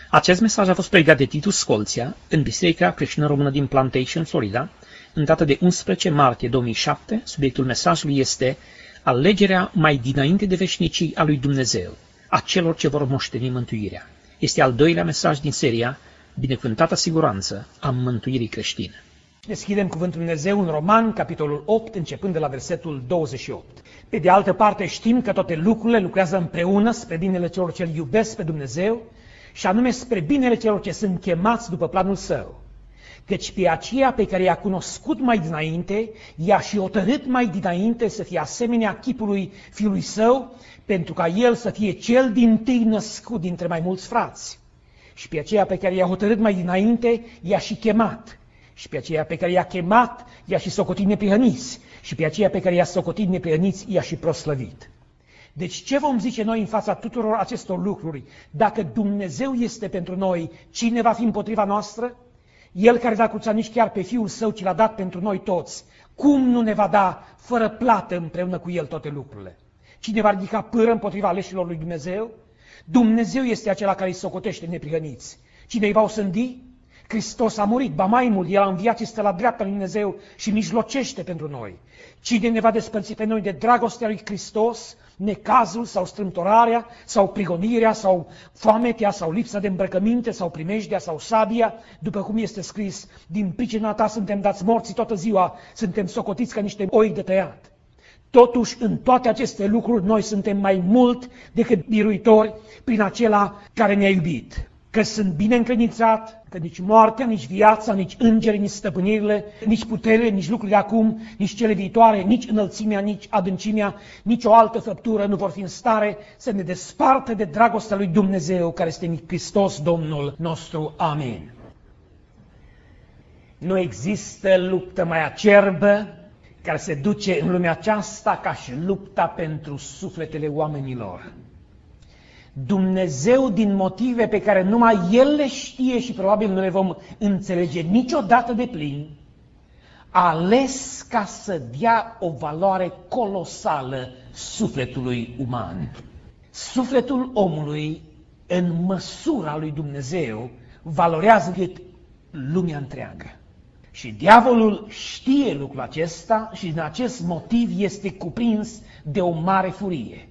Acest mesaj a fost predicat de Titus Scolția în Biserica Creștină Română din Plantation, Florida, în data de 11 martie 2007. Subiectul mesajului este alegerea mai dinainte de veșnicii a lui Dumnezeu, a celor ce vor moșteni mântuirea. Este al doilea mesaj din seria Binecuvântata siguranță a mântuirii creștine. Deschidem Cuvântul Dumnezeu în Roman, capitolul 8, începând de la versetul 28. Pe de altă parte știm că toate lucrurile lucrează împreună spre binele celor ce îl iubesc pe Dumnezeu, și anume spre binele celor ce sunt chemați după planul Său. Căci pe aceea pe care i-a cunoscut mai dinainte, i-a și hotărât mai dinainte să fie asemenea chipului Fiului Său, pentru ca El să fie cel dintâi născut dintre mai mulți frați. Și pe aceea pe care i-a hotărât mai dinainte, i-a și chemat. Și pe aceea pe care i-a chemat, i-a și socotit neprihăniți. Și pe aceea pe care i-a socotit neprihăniți, i-a și proslăvit. Deci ce vom zice noi în fața tuturor acestor lucruri? Dacă Dumnezeu este pentru noi, cine va fi împotriva noastră? El care n-a cruțat nici chiar pe Fiul Său, ci l-a dat pentru noi toți, cum nu ne va da fără plată împreună cu El toate lucrurile? Cine va ridica pâră împotriva aleșilor lui Dumnezeu? Dumnezeu este acela care îi socotește neprihăniți. Cine îi va osândi? Hristos a murit, ba mai mult, El a înviat și stă la dreapta lui Dumnezeu și mijlocește pentru noi. Cine ne va despărți pe noi de dragostea lui Hristos? Necazul sau strâmtorarea sau prigonirea sau foametea sau lipsa de îmbrăcăminte sau primejdea sau sabia, după cum este scris, din pricina ta suntem dați morți toată ziua, suntem socotiți ca niște oi de tăiat. Totuși, în toate aceste lucruri, noi suntem mai mult decât biruitori prin acela care ne-a iubit. Că sunt bine încredințat, că nici moartea, nici viața, nici îngerii, nici stăpânirile, nici puterile, nici lucrurile de acum, nici cele viitoare, nici înălțimea, nici adâncimea, nici o altă făptură nu vor fi în stare să ne despartă de dragostea lui Dumnezeu, care este în Hristos Domnul nostru. Amin. Nu există luptă mai acerbă care se duce în lumea aceasta ca și lupta pentru sufletele oamenilor. Dumnezeu, din motive pe care numai El le știe și probabil nu le vom înțelege niciodată de plin, a ales ca să dea o valoare colosală sufletului uman. Sufletul omului, în măsura lui Dumnezeu, valorează cât lumea întreagă. Și diavolul știe lucrul acesta și din acest motiv este cuprins de o mare furie.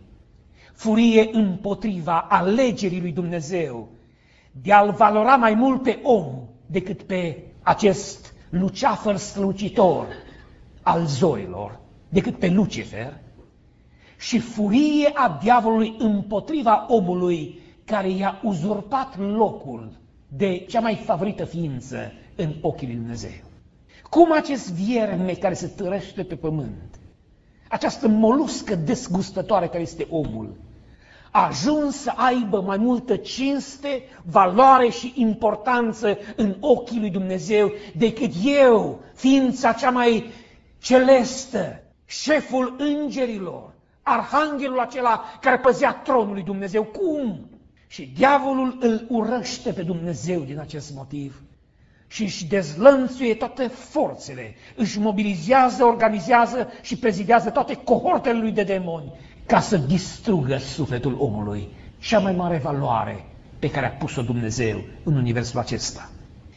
Furie împotriva alegerii lui Dumnezeu de a-l valora mai mult pe om decât pe acest luceafăr strălucitor al zorilor, decât pe Lucifer, și furie a diavolului împotriva omului care i-a uzurpat locul de cea mai favorită ființă în ochii lui Dumnezeu. Cum acest vierme care se târăște pe pământ, această moluscă desgustătoare care este omul, a ajuns să aibă mai multă cinste, valoare și importanță în ochii lui Dumnezeu decât eu, ființa cea mai celestă, șeful îngerilor, arhanghelul acela care păzea tronul lui Dumnezeu. Cum? Și diavolul îl urăște pe Dumnezeu din acest motiv și își dezlănțuie toate forțele, își mobilizează, organizează și prezidează toate cohortele lui de demoni ca să distrugă sufletul omului, cea mai mare valoare pe care a pus-o Dumnezeu în universul acesta.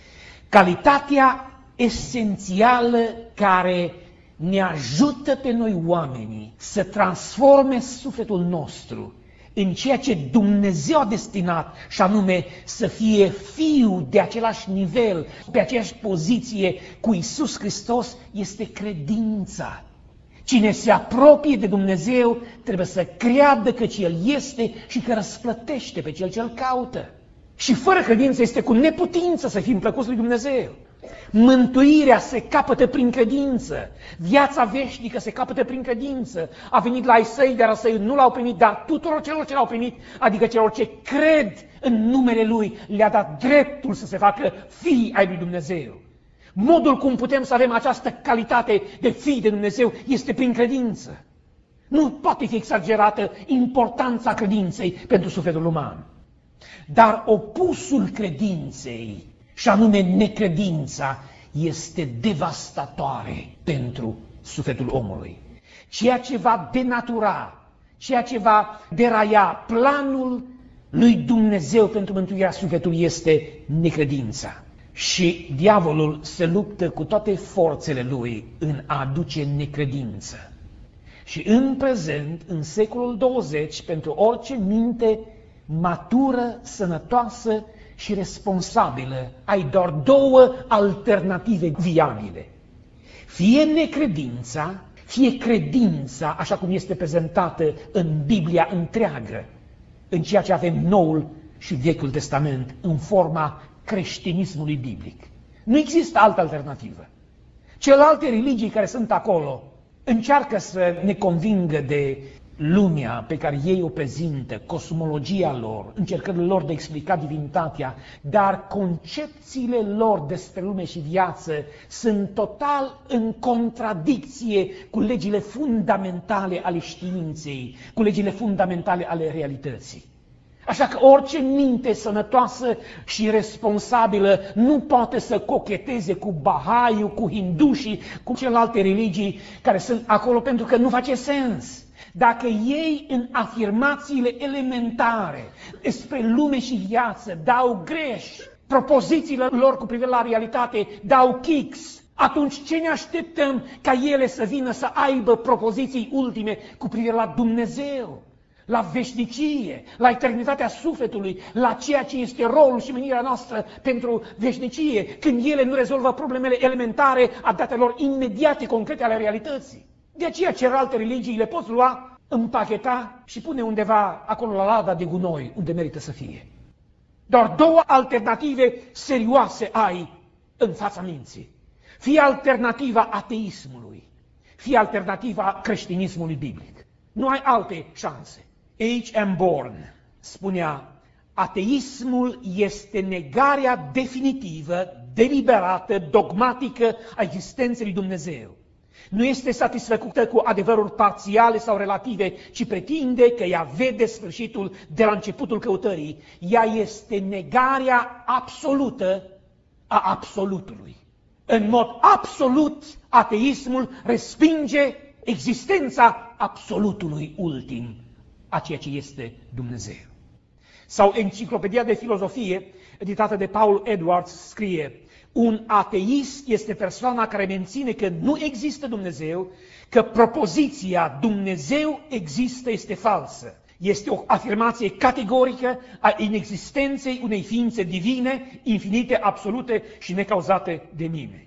Calitatea esențială care ne ajută pe noi oamenii să transforme sufletul nostru în ceea ce Dumnezeu a destinat, și anume să fie fiu de același nivel, pe aceeași poziție cu Iisus Hristos, este credința. Cine se apropie de Dumnezeu trebuie să creadă că El este și că răsplătește pe cel ce-L caută. Și fără credință este cu neputință să fim plăcuți lui Dumnezeu. Mântuirea se capătă prin credință. Viața veșnică se capătă prin credință. A venit la ai săi, dar săi nu l-au primit, dar tuturor celor ce l-au primit, adică celor ce cred în numele Lui, le-a dat dreptul să se facă fii ai lui Dumnezeu. Modul cum putem să avem această calitate de fii de Dumnezeu este prin credință. Nu poate fi exagerată importanța credinței pentru sufletul uman. Dar opusul credinței, și anume necredința, este devastatoare pentru sufletul omului. Ceea ce va denatura, ceea ce va deraia planul lui Dumnezeu pentru mântuirea sufletului este necredința. Și diavolul se luptă cu toate forțele lui în a aduce necredință. Și în prezent, în secolul 20, pentru orice minte matură, sănătoasă și responsabilă, ai doar două alternative viabile. Fie necredința, fie credința, așa cum este prezentată în Biblia întreagă, în ceea ce avem Noul și Vechiul Testament, în forma creștinismului biblic. Nu există altă alternativă. Celelalte religii care sunt acolo încearcă să ne convingă de lumea pe care ei o prezintă, cosmologia lor, încercările lor de a explica divinitatea, dar concepțiile lor despre lume și viață sunt total în contradicție cu legile fundamentale ale științei, cu legile fundamentale ale realității. Așa că orice minte sănătoasă și responsabilă nu poate să cocheteze cu Bahaiul, cu hindușii, cu celelalte religii care sunt acolo, pentru că nu face sens. Dacă ei în afirmațiile elementare despre lume și viață dau greș, propozițiile lor cu privire la realitate dau kicks, atunci ce ne așteptăm ca ele să vină să aibă propoziții ultime cu privire la Dumnezeu, la veșnicie, la eternitatea sufletului, la ceea ce este rolul și menirea noastră pentru veșnicie, când ele nu rezolvă problemele elementare a datelor imediate, concrete ale realității. De aceea celelalte religii le poți lua, împacheta și pune undeva acolo la lada de gunoi, unde merită să fie. Doar două alternative serioase ai în fața minții. Fie alternativa ateismului, fie alternativa creștinismului biblic. Nu ai alte șanse. H.M. Bourne spunea: ateismul este negarea definitivă, deliberată, dogmatică a existenței lui Dumnezeu. Nu este satisfăcută cu adevăruri parțiale sau relative, ci pretinde că ea vede sfârșitul de la începutul căutării. Ea este negarea absolută a absolutului. În mod absolut, ateismul respinge existența absolutului ultim, a ceea ce este Dumnezeu. Sau Enciclopedia de Filozofie, editată de Paul Edwards, scrie: un ateist este persoana care menține că nu există Dumnezeu, că propoziția Dumnezeu există este falsă. Este o afirmație categorică a inexistenței unei ființe divine, infinite, absolute și necauzate de nimeni.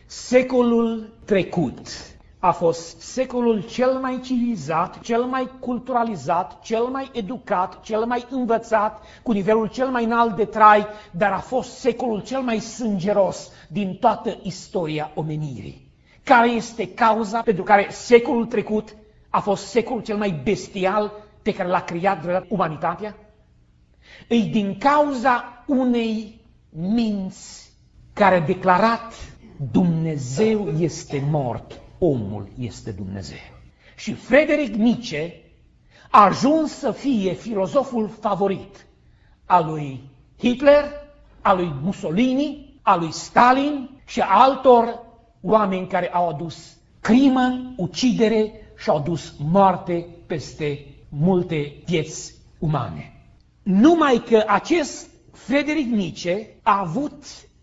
Secolul trecut a fost secolul cel mai civilizat, cel mai culturalizat, cel mai educat, cel mai învățat, cu nivelul cel mai înalt de trai, dar a fost secolul cel mai sângeros din toată istoria omenirii. Care este cauza pentru care secolul trecut a fost secolul cel mai bestial pe care l-a creat umanitatea? Îi din cauza unei minți care a declarat: Dumnezeu este mort, omul este Dumnezeu. Și Friedrich Nietzsche a ajuns să fie filozoful favorit al lui Hitler, al lui Mussolini, al lui Stalin și a altor oameni care au adus crimă, ucidere și au adus moarte peste multe vieți umane. Numai că acest Friedrich Nietzsche a avut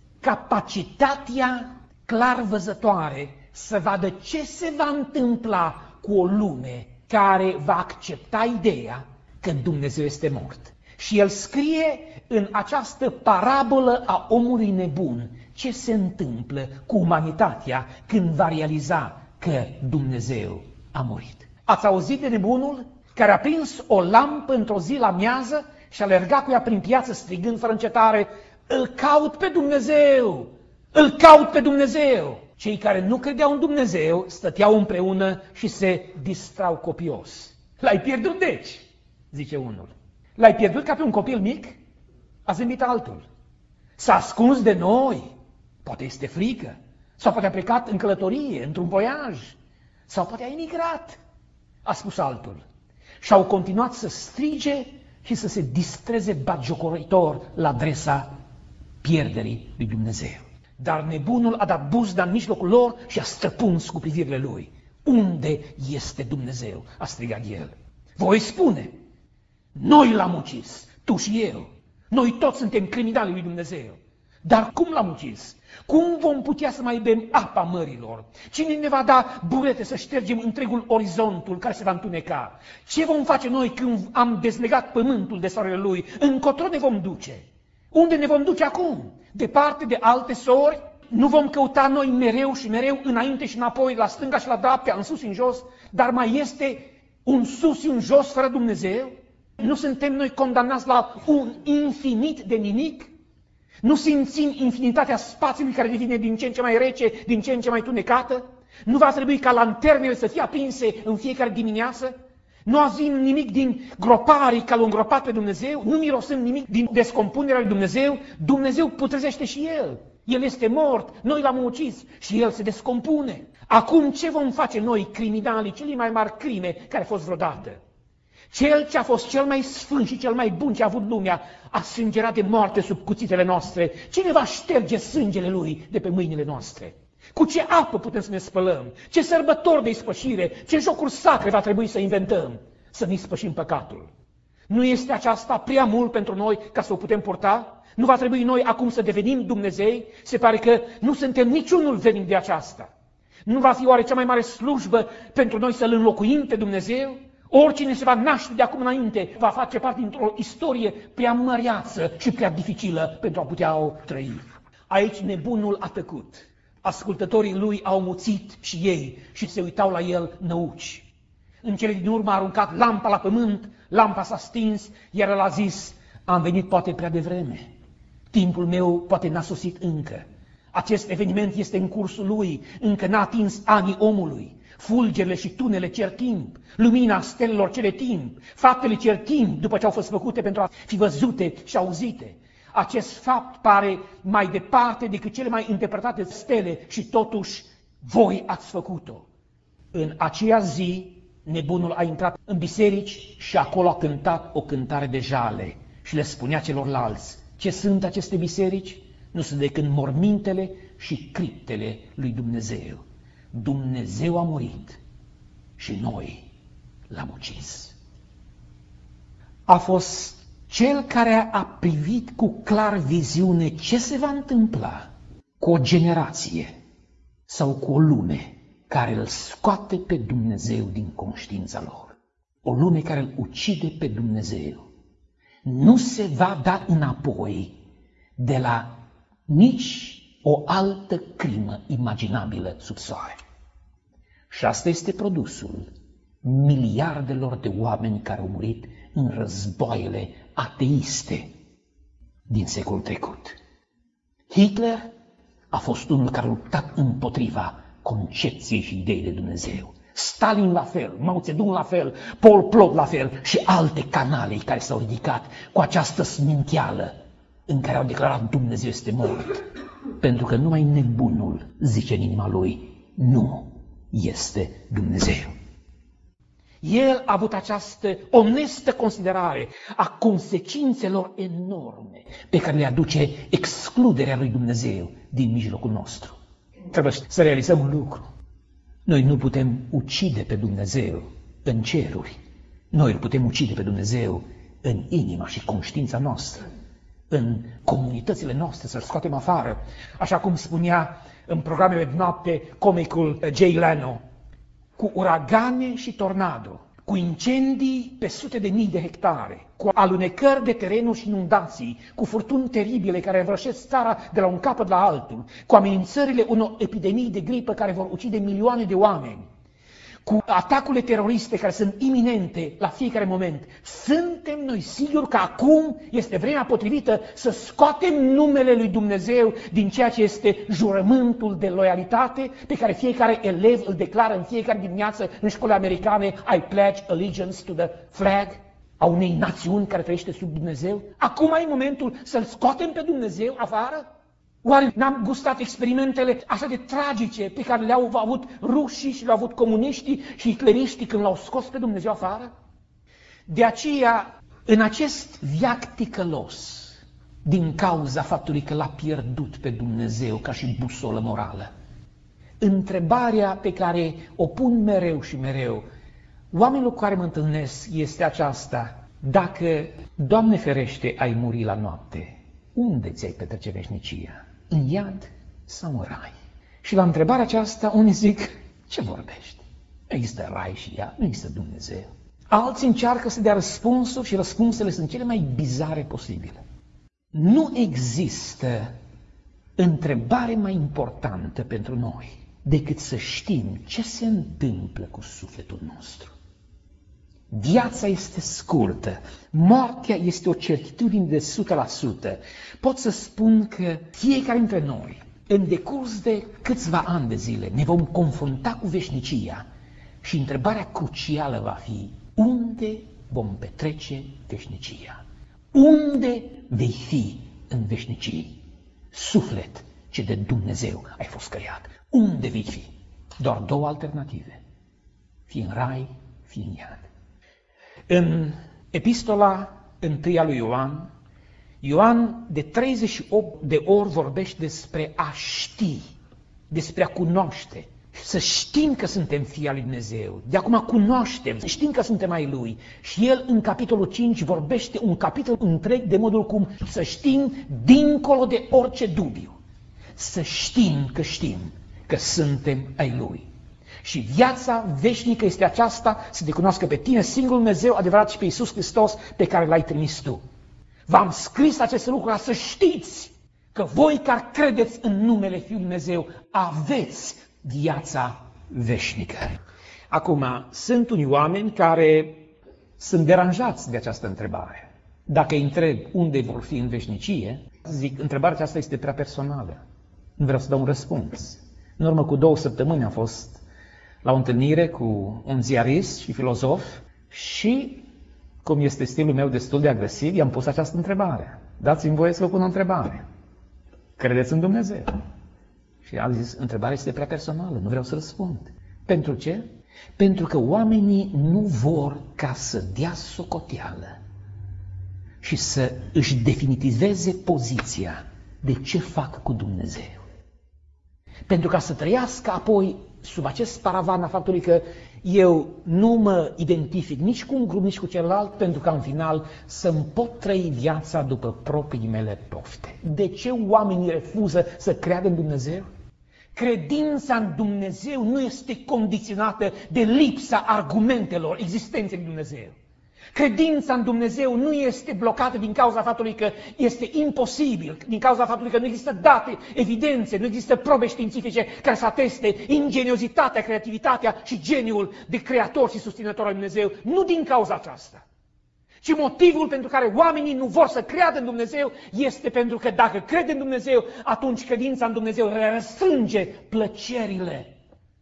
capacitatea clarvăzătoare să vadă ce se va întâmpla cu o lume care va accepta ideea că Dumnezeu este mort. Și el scrie în această parabolă a omului nebun ce se întâmplă cu umanitatea când va realiza că Dumnezeu a murit. Ați auzit de nebunul care a prins o lampă într-o zi la miază și a alergat cu ea prin piață strigând fără încetare: îl caut pe Dumnezeu! Îl caut pe Dumnezeu! Cei care nu credeau în Dumnezeu stăteau împreună și se distrau copios. L-ai pierdut deci, zice unul. L-ai pierdut ca pe un copil mic? A zâmbit altul. S-a ascuns de noi. Poate este frică. Sau poate a plecat în călătorie, într-un voiaj. Sau poate a emigrat, a spus altul. Și au continuat să strige și să se distreze batjocoritor la adresa pierderii lui Dumnezeu. Dar nebunul a dat buzda în mijlocul lor și a străpuns cu privirile lui. Unde este Dumnezeu? A strigat el. Voi spune: noi l-am ucis, tu și eu. Noi toți suntem criminali lui Dumnezeu. Dar cum l-am ucis? Cum vom putea să mai bem apa mărilor? Cine ne va da burete să ștergem întregul orizontul care se va întuneca? Ce vom face noi când am dezlegat pământul de soarele lui? Încotro ne vom duce? Unde ne vom duce acum? Departe de alte sori? Nu vom căuta noi mereu și mereu înainte și înapoi, la stânga și la dreapta, în sus și în jos? Dar mai este un sus și un jos fără Dumnezeu? Nu suntem noi condamnați la un infinit de nimic? Nu simțim infinitatea spațiului care devine din ce în ce mai rece, din ce în ce mai tunecată? Nu va trebui ca lanternele să fie aprinse în fiecare dimineață? Nu auzim nimic din groparii care l-au îngropat pe Dumnezeu? Nu mirosim nimic din descompunerea lui Dumnezeu? Dumnezeu putrezește și El. El este mort, noi l-am ucis și El se descompune. Acum ce vom face noi, criminalii, cele mai mari crime care au fost vreodată? Cel ce a fost cel mai sfânt și cel mai bun ce a avut lumea a sângerat de moarte sub cuțitele noastre. Cine va șterge sângele Lui de pe mâinile noastre? Cu ce apă putem să ne spălăm? Ce sărbători de ispășire? Ce jocuri sacre va trebui să inventăm? Să ne ispășim păcatul. Nu este aceasta prea mult pentru noi ca să o putem purta? Nu va trebui noi acum să devenim Dumnezei? Se pare că nu suntem niciunul venind de aceasta. Nu va fi oare cea mai mare slujbă pentru noi să-L înlocuim pe Dumnezeu? Oricine se va naște de acum înainte va face parte dintr-o istorie prea măreață și prea dificilă pentru a putea o trăi. Aici nebunul a tăcut. Ascultătorii lui au muțit și ei și se uitau la el năuci. În cele din urmă a aruncat lampa la pământ, lampa s-a stins, iar el a zis: am venit poate prea devreme. Timpul meu poate n-a sosit încă. Acest eveniment este în cursul lui, încă n-a atins anii omului. Fulgerile și tunele cer timp, lumina stelelor cere timp, faptele cer timp după ce au fost făcute pentru a fi văzute și auzite. Acest fapt pare mai departe decât cele mai îndepărtate stele și totuși voi ați făcut-o. În aceea zi, nebunul a intrat în biserici și acolo a cântat o cântare de jale și le spunea celorlalți: ce sunt aceste biserici? Nu sunt decât mormintele și criptele lui Dumnezeu. Dumnezeu a murit și noi l-am ucis. A fost cel care a privit cu clar viziune ce se va întâmpla cu o generație sau cu o lume care îl scoate pe Dumnezeu din conștiința lor. O lume care îl ucide pe Dumnezeu. Nu se va da înapoi de la nici o altă crimă imaginabilă sub soare. Și asta este produsul miliardelor de oameni care au murit în războaiele ateiste din secolul trecut. Hitler a fost unul care a luptat împotriva concepției și ideii de Dumnezeu. Stalin la fel, Mao Zedong la fel, Pol Pot la fel și alte canale care s-au ridicat cu această sminteală în care au declarat Dumnezeu este mort. Pentru că numai nebunul zice în inima lui: nu este Dumnezeu. El a avut această onestă considerare a consecințelor enorme pe care le aduce excluderea lui Dumnezeu din mijlocul nostru. Trebuie să realizăm un lucru. Noi nu putem ucide pe Dumnezeu în ceruri. Noi îl putem ucide pe Dumnezeu în inima și conștiința noastră, în comunitățile noastre, să-l scoatem afară. Așa cum spunea în programele de noapte comicul Jay Leno: cu uragane și tornado, cu incendii pe sute de mii de hectare, cu alunecări de terenuri și inundații, cu furtuni teribile care învrășesc țara de la un capăt la altul, cu amenințările unor epidemii de gripă care vor ucide milioane de oameni, cu atacurile teroriste care sunt iminente la fiecare moment, suntem noi siguri că acum este vremea potrivită să scoatem numele lui Dumnezeu din ceea ce este jurământul de loialitate pe care fiecare elev îl declară în fiecare dimineață în școlile americane: I pledge allegiance to the flag, a unei națiuni care trăiește sub Dumnezeu? Acum e momentul să-L scoatem pe Dumnezeu afară? Oare n-am gustat experimentele așa de tragice pe care le-au avut rușii și le-au avut comuniștii și hitleriștii când l-au scos pe Dumnezeu afară? De aceea, în acest veac ticălos, din cauza faptului că l-a pierdut pe Dumnezeu ca și busolă morală, întrebarea pe care o pun mereu și mereu oamenilor cu care mă întâlnesc este aceasta: Dacă, Doamne ferește, ai muri la noapte, unde ți-ai petrece veșnicia? În iad sau în rai? Și la întrebarea aceasta, unii zic, ce vorbești? Nu există rai și iad, nu există Dumnezeu. Alții încearcă să dea răspunsuri și răspunsurile sunt cele mai bizare posibile. Nu există întrebare mai importantă pentru noi decât să știm ce se întâmplă cu sufletul nostru. Viața este scurtă, moartea este o certitudine de 100%. Pot să spun că fiecare dintre noi, în decurs de câțiva ani de zile, ne vom confrunta cu veșnicia și întrebarea crucială va fi: unde vom petrece veșnicia? Unde vei fi în veșnicie? Suflet ce de Dumnezeu ai fost creat. Unde vei fi? Doar două alternative. Fie în rai, fie în iad. În epistola 1 lui Ioan, Ioan de 38 de ori vorbește despre a ști, despre a cunoaște. Să știm că suntem fii al lui Dumnezeu. De acum cunoaștem, știm că suntem ai Lui. Și el în capitolul 5 vorbește un capitol întreg de modul cum să știm dincolo de orice dubiu. Să știm că suntem ai Lui. Și viața veșnică este aceasta, să te cunoască pe tine, singurul Dumnezeu adevărat, și pe Iisus Hristos pe care L-ai trimis tu. V-am scris aceste lucruri ca să știți că voi care credeți în numele Fiului Dumnezeu aveți viața veșnică. Acum, sunt unii oameni care sunt deranjați de această întrebare. Dacă îi întreb unde vor fi în veșnicie, zic, întrebarea aceasta este prea personală. Nu vreau să dau un răspuns. În urmă cu 2 săptămâni am fost la o întâlnire cu un ziarist și filozof și, cum este stilul meu destul de agresiv, i-am pus această întrebare. Dați-mi voie să vă pun o întrebare. Credeți în Dumnezeu? Și a zis, întrebarea este prea personală, nu vreau să răspund. Pentru ce? Pentru că oamenii nu vor ca să dea socoteală și să își definitiveze poziția de ce fac cu Dumnezeu. Pentru ca să trăiască apoi sub acest paravan a faptului că eu nu mă identific nici cu un grup, nici cu celălalt, pentru ca în final să-mi pot trăi viața după proprii mele pofte. De ce oamenii refuză să creadă în Dumnezeu? Credința în Dumnezeu nu este condiționată de lipsa argumentelor existenței lui Dumnezeu. Credința în Dumnezeu nu este blocată din cauza faptului că este imposibil, din cauza faptului că nu există date, evidențe, nu există probe științifice care să ateste ingeniozitatea, creativitatea și geniul de creator și susținător al lui Dumnezeu. Nu din cauza aceasta, ci motivul pentru care oamenii nu vor să creadă în Dumnezeu este pentru că dacă cred în Dumnezeu, atunci credința în Dumnezeu le restrânge plăcerile.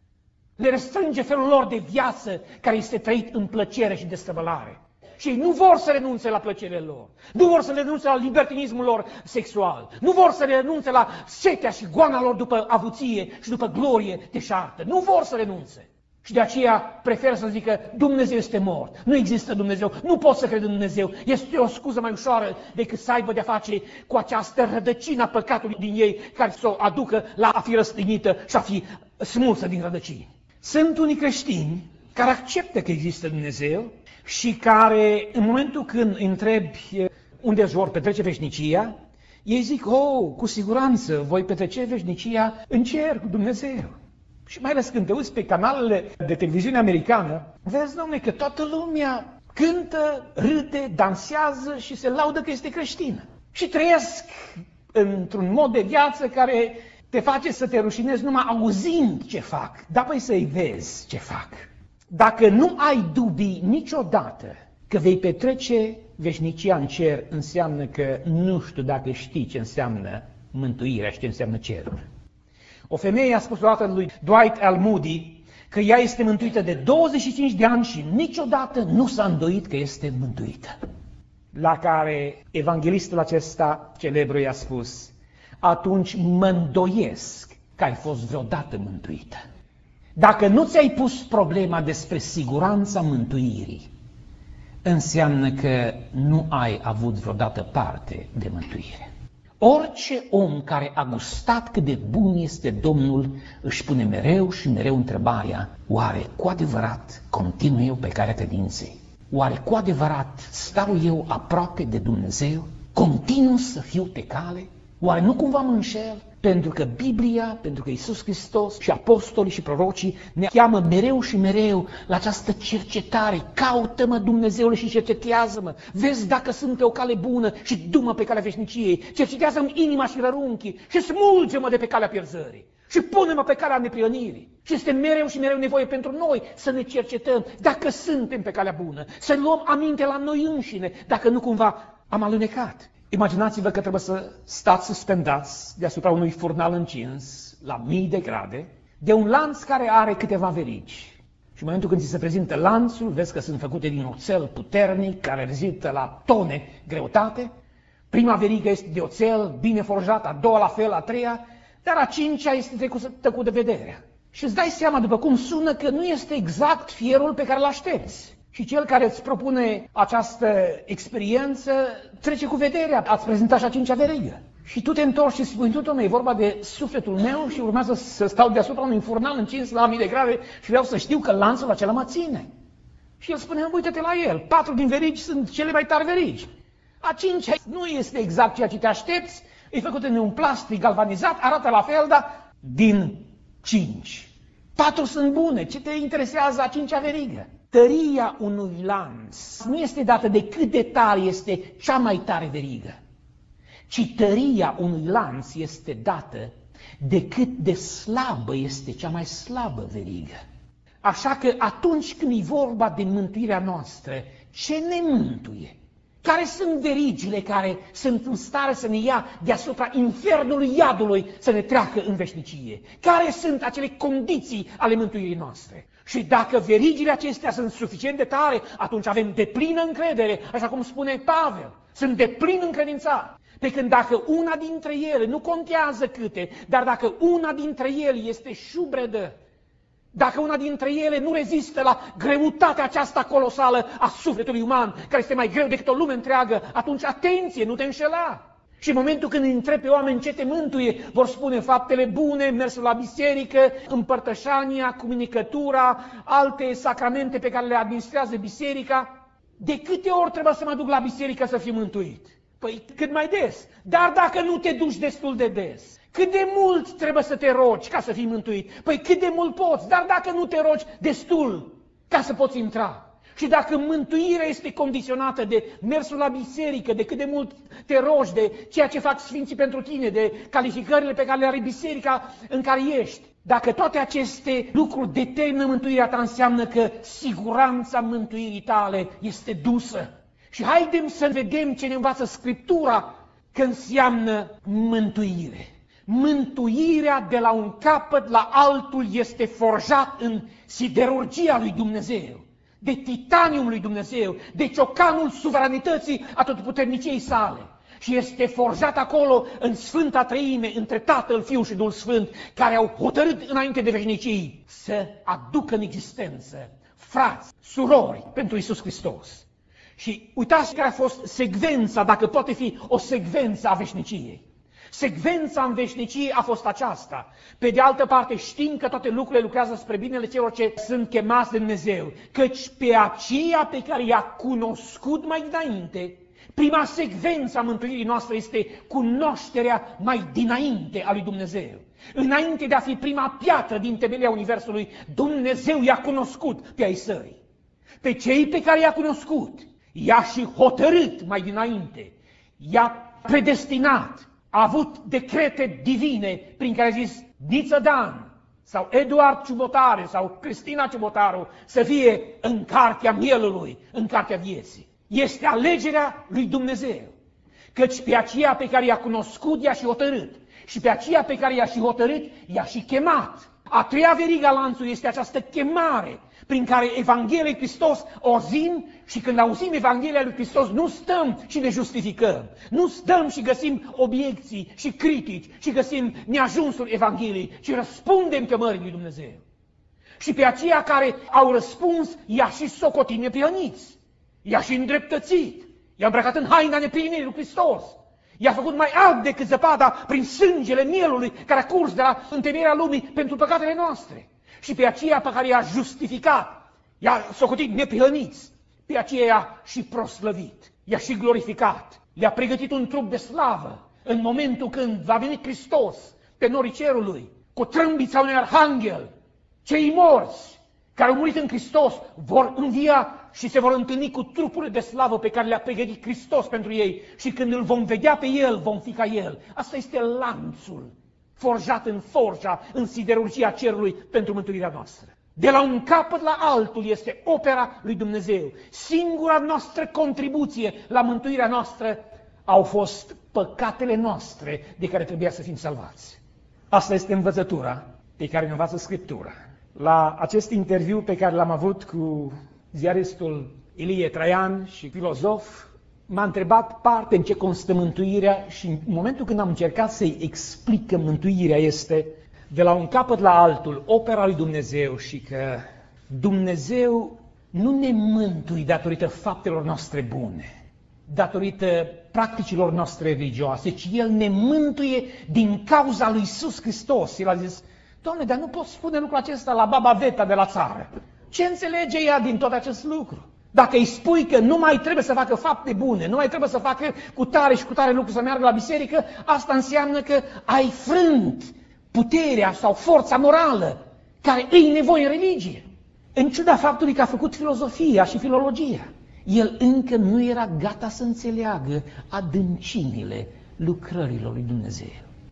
Le restrânge felul lor de viață care este trăit în plăcere și desăvălare. Și ei nu vor să renunțe la plăcerile lor, nu vor să renunțe la libertinismul lor sexual, nu vor să renunțe la setea și goana lor după avuție și după glorie deșartă, nu vor să renunțe. Și de aceea preferă să zică, Dumnezeu este mort, nu există Dumnezeu, nu pot să cred în Dumnezeu. Este o scuză mai ușoară decât să aibă de-a face cu această rădăcină a păcatului din ei care să o aducă la a fi răstignită și a fi smulsă din rădăcini. Sunt unii creștini care acceptă că există Dumnezeu și care, în momentul când întrebi unde își vor petrece veșnicia, ei zic, cu siguranță voi petrece veșnicia în cer cu Dumnezeu. Și mai ales când te uiți pe canalele de televiziune americană, vezi, dom'le, că toată lumea cântă, râde, dansează și se laudă că este creștină. Și trăiesc într-un mod de viață care te face să te rușinezi numai auzind ce fac. Dar păi să-i vezi ce fac. Dacă nu ai dubii niciodată că vei petrece veșnicia în cer, înseamnă că nu știu dacă știi ce înseamnă mântuirea și ce înseamnă cerul. O femeie a spus odată lui Dwight L. Moody că ea este mântuită de 25 de ani și niciodată nu s-a îndoit că este mântuită. La care evanghelistul acesta celebru i-a spus, atunci mă îndoiesc că ai fost vreodată mântuită. Dacă nu ți-ai pus problema despre siguranța mântuirii, înseamnă că nu ai avut vreodată parte de mântuire. Orice om care a gustat cât de bun este Domnul își pune mereu și mereu întrebarea, oare cu adevărat continui eu pe calea credinței? Oare cu adevărat stau eu aproape de Dumnezeu? Continuu să fiu pe cale? Oare nu cumva mă înșel? Pentru că Biblia, pentru că Iisus Hristos și apostolii și prorocii ne cheamă mereu și mereu la această cercetare. Caută-mă, Dumnezeule, și cercetează-mă. Vezi dacă sunt pe o cale bună și du-mă pe calea veșniciei. Cercetează-mi inima și rărunchii și smulge-mă de pe calea pierzării. Și pune-mă pe calea neprionirii. Și este mereu și mereu nevoie pentru noi să ne cercetăm dacă suntem pe calea bună. Să luăm aminte la noi înșine, dacă nu cumva am alunecat. Imaginați-vă că trebuie să stați suspendați deasupra unui furnal încins, la mii de grade, de un lanț care are câteva verigi. Și în momentul când ți se prezintă lanțul, vezi că sunt făcute din oțel puternic, care rezistă la tone greutate. Prima verigă este de oțel, bine forjat, a doua la fel, a treia, dar a cincea este tăcut de vederea. Și îți dai seama, după cum sună, că nu este exact fierul pe care îl aștepți. Și cel care îți propune această experiență trece cu vederea. Ați prezentat și a cincea verigă. Și tu te întorci și spui, nu, e vorba de sufletul meu și urmează să stau deasupra unui furnal încins la 1000 de grade și vreau să știu că lanțul acela mă ține. Și el spune, uite-te la el, 4 din verigi sunt cele mai tari verigi. A cincea nu este exact ceea ce te aștepți, e făcută din un plastic galvanizat, arată la fel, dar din 5. 4 sunt bune, ce te interesează a cincea verigă? Tăria unui lanț nu este dată de cât de tare este cea mai tare verigă, ci tăria unui lanț este dată de cât de slabă este cea mai slabă verigă. Așa că atunci când e vorba de mântuirea noastră, ce ne mântuie? Care sunt verigile care sunt în stare să ne ia deasupra infernului iadului să ne treacă în veșnicie? Care sunt acele condiții ale mântuirii noastre? Și dacă verigile acestea sunt suficient de tare, atunci avem deplină încredere, așa cum spune Pavel. Sunt deplin încredințat. Pe când dacă una dintre ele, nu contează câte, dar dacă una dintre ele este șubredă, dacă una dintre ele nu rezistă la greutatea aceasta colosală a sufletului uman, care este mai greu decât o lume întreagă, atunci atenție, nu te înșela. Și în momentul când îi întrebi pe oameni ce te mântuie, vor spune faptele bune, mersul la biserică, împărtășania, comunicătura, alte sacramente pe care le administrează biserica. De câte ori trebuie să mă duc la biserică să fiu mântuit? Păi cât mai des. Dar dacă nu te duci destul de des, cât de mult trebuie să te rogi ca să fii mântuit? Păi cât de mult poți, dar dacă nu te rogi destul ca să poți intra. Și dacă mântuirea este condiționată de mersul la biserică, de cât de mult te rogi, de ceea ce fac sfinții pentru tine, de calificările pe care le are biserica în care ești, dacă toate aceste lucruri determină mântuirea ta, înseamnă că siguranța mântuirii tale este dusă. Și haidem să vedem ce ne învață Scriptura că înseamnă mântuire. Mântuirea de la un capăt la altul este forjat în siderurgia lui Dumnezeu, de titanium lui Dumnezeu, de ciocanul suveranității atotputerniciei sale. Și este forjat acolo în Sfânta Treime, între Tatăl, Fiul și Duhul Sfânt, care au hotărât înainte de veșnicii să aducă în existență frați, surori pentru Iisus Hristos. Și uitați care a fost secvența, dacă poate fi o secvență a veșniciei. Secvența în veșnicie a fost aceasta. Pe de altă parte știm că toate lucrurile lucrează spre binele celor ce sunt chemați de Dumnezeu, căci pe aceea pe care i-a cunoscut mai dinainte, prima secvență a mântuirii noastre este cunoașterea mai dinainte a lui Dumnezeu. Înainte de a fi prima piatră din temelia Universului, Dumnezeu i-a cunoscut pe ai săi. Pe cei pe care i-a cunoscut, i-a și hotărât mai dinainte, i-a predestinat. A avut decrete divine prin care a zis Niță Dan sau Eduard Ciubotare sau Cristina Ciubotaru să fie în cartea mielului, în cartea vieții. Este alegerea lui Dumnezeu. Căci pe aceea pe care i-a cunoscut, i-a și hotărât. Și pe aceea pe care i-a și hotărât, i-a și chemat. A treia verigă a lanțului este această chemare prin care Evanghelia lui Hristos o auzim și când auzim Evanghelia lui Hristos nu stăm și ne justificăm. Nu stăm și găsim obiecții și critici și găsim neajunsuri Evangheliei, ci răspundem chemării lui Dumnezeu. Și pe aceia care au răspuns, i-a și socotit neprihăniți, i-a și îndreptățit, i-a îmbrăcat în haina neprihănirii lui Hristos. I-a făcut mai alb decât zăpada prin sângele mielului care a curs de la întemeierea lumii pentru păcatele noastre. Și pe aceea pe care i-a justificat, i-a socotit neprihăniți. Pe aceea și proslăvit, i-a și glorificat, le-a pregătit un trup de slavă în momentul când va veni Hristos pe norii cerului, cu trâmbița unui arhanghel. Cei morți care au murit în Hristos vor învia și se vor întâlni cu trupurile de slavă pe care le-a pregătit Hristos pentru ei și când îl vom vedea pe El, vom fi ca El. Asta este lanțul forjat în forja, în siderurgia cerului pentru mântuirea noastră. De la un capăt la altul este opera lui Dumnezeu. Singura noastră contribuție la mântuirea noastră au fost păcatele noastre de care trebuia să fim salvați. Asta este învățătura pe care ne învață Scriptura. La acest interviu pe care l-am avut cu ziaristul Ilie Traian și filozof, m-a întrebat parte în ce constă mântuirea și în momentul când am încercat să-i explic că mântuirea este de la un capăt la altul opera lui Dumnezeu și că Dumnezeu nu ne mântui datorită faptelor noastre bune, datorită practicilor noastre religioase, ci El ne mântuie din cauza lui Iisus Hristos. El a zis: Doamne, dar nu pot spune lucrul acesta la baba Veta de la țară. Ce înțelege ea din tot acest lucru? Dacă îi spui că nu mai trebuie să facă fapte bune, nu mai trebuie să facă cu tare și cu tare lucru să meargă la biserică, asta înseamnă că ai frânt puterea sau forța morală care îi nevoie în religie. În ciuda faptului că a făcut filozofia și filologia, el încă nu era gata să înțeleagă adâncimile lucrărilor lui Dumnezeu.